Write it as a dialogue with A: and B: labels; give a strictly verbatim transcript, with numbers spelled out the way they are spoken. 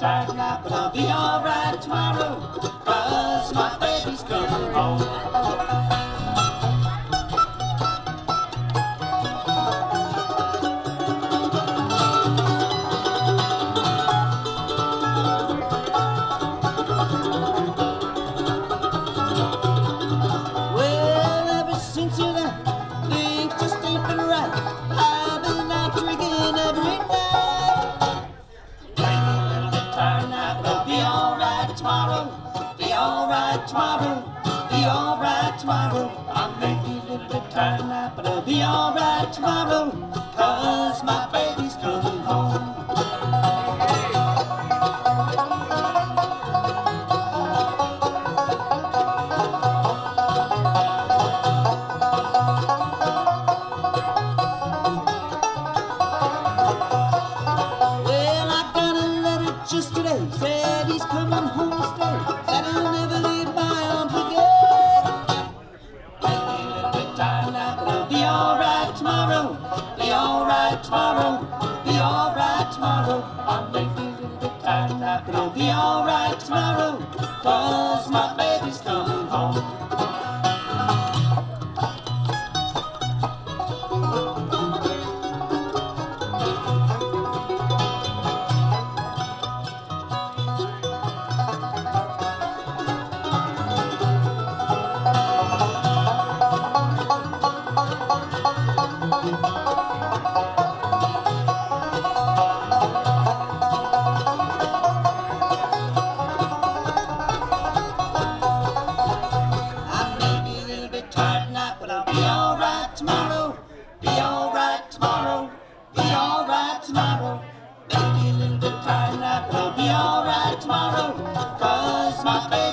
A: tired now, but I'll be alright tomorrow, 'cause my baby's coming home. Well, ever since you left, things just ain't been right. I've been out drinking every night. I'm a little bit tired now, but I'll be alright tomorrow. Be alright tomorrow. Be alright tomorrow. I'm maybe a little bit tired now, but I'll be alright tomorrow, 'cause my baby's coming home. Well, I got a letter just today, said he's coming home to stay, said he'll never leave my arms again. Maybe a little bit tired now, but I'll be alright tomorrow. Be alright tomorrow. Be alright tomorrow. I'm maybe a little bit tired now, but I'll be alright tomorrow, 'cause my baby's coming home. I may be a little bit tired now, but I'll be alright tomorrow. Be alright tomorrow. Be alright tomorrow. Maybe a little bit tired now, but I'll be alright tomorrow, 'cause my baby